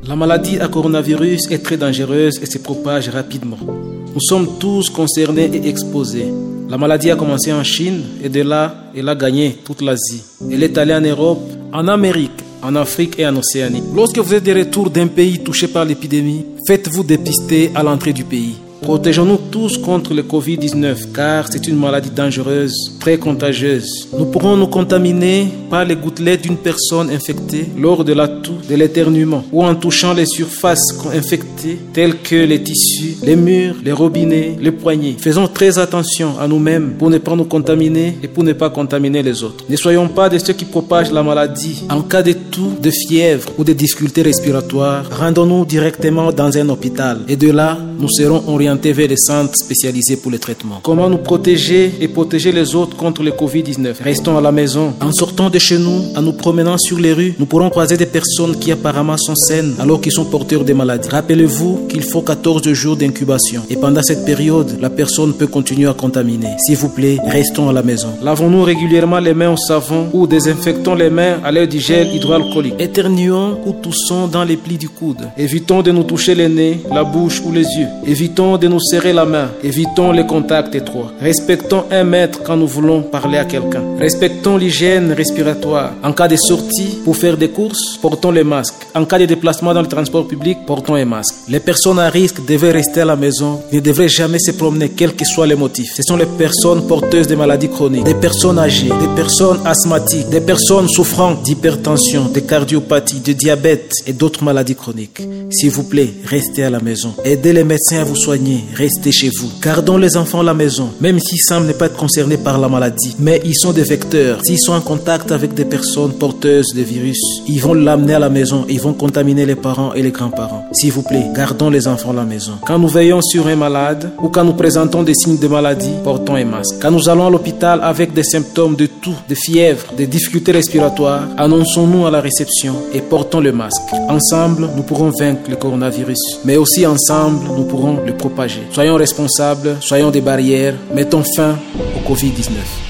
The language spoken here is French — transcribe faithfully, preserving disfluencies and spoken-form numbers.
La maladie à coronavirus est très dangereuse et se propage rapidement. Nous sommes tous concernés et exposés. La maladie a commencé en Chine et de là, elle a gagné toute l'Asie. Elle est allée en Europe, en Amérique, en Afrique et en Océanie. Lorsque vous êtes de retour d'un pays touché par l'épidémie, faites-vous dépister à l'entrée du pays. Protégeons-nous tous contre le covid dix-neuf car c'est une maladie dangereuse, très contagieuse. Nous pourrons nous contaminer par les gouttelettes d'une personne infectée lors de la toux, de l'éternuement ou en touchant les surfaces infectées telles que les tissus, les murs, les robinets, les poignets. Faisons très attention à nous-mêmes pour ne pas nous contaminer et pour ne pas contaminer les autres. Ne soyons pas de ceux qui propagent la maladie. En cas de toux, de fièvre ou de difficultés respiratoires, rendons-nous directement dans un hôpital et de là, nous serons orientés vers les centres spécialisés pour le traitement. Comment nous protéger et protéger les autres contre le covid dix-neuf? Restons à la maison. En sortant de chez nous, en nous promenant sur les rues, nous pourrons croiser des personnes qui apparemment sont saines alors qu'ils sont porteurs de maladies. Rappelez-vous qu'il faut quatorze jours d'incubation et pendant cette période, la personne peut continuer à contaminer. S'il vous plaît, restons à la maison. Lavons-nous régulièrement les mains au savon ou désinfectons les mains à l'aide du gel hydroalcoolique. Éternuons ou toussons dans les plis du coude. Évitons de nous toucher le nez, la bouche ou les yeux. Évitons de nous serrer la main. Évitons les contacts étroits. Respectons un mètre quand nous voulons parler à quelqu'un. Respectons l'hygiène respiratoire. En cas de sortie pour faire des courses, portons les masques. En cas de déplacement dans le transport public, portons un masque. Les personnes à risque devraient rester à la maison, ne devraient jamais se promener, quels que soient les motifs. Ce sont les personnes porteuses de maladies chroniques, des personnes âgées, des personnes asthmatiques, des personnes souffrant d'hypertension, de cardiopathie, de diabète et d'autres maladies chroniques. S'il vous plaît, restez à la maison. Aidez les médecins à vous soigner. Restez chez vous. Gardons les enfants à la maison, même s'ils semblent ne pas être concernés par la maladie. Mais ils sont des vecteurs. S'ils sont en contact avec des personnes porteuses de virus, ils vont l'amener à la maison et ils vont contaminer les parents et les grands-parents. S'il vous plaît, gardons les enfants à la maison. Quand nous veillons sur un malade ou quand nous présentons des signes de maladie, portons un masque. Quand nous allons à l'hôpital avec des symptômes de toux, de fièvre, de difficultés respiratoires, annonçons-nous à la réception et portons le masque. Ensemble, nous pourrons vaincre le coronavirus. Mais aussi ensemble, nous pourrons le propager. Soyons responsables, soyons des barrières, mettons fin au covid dix-neuf.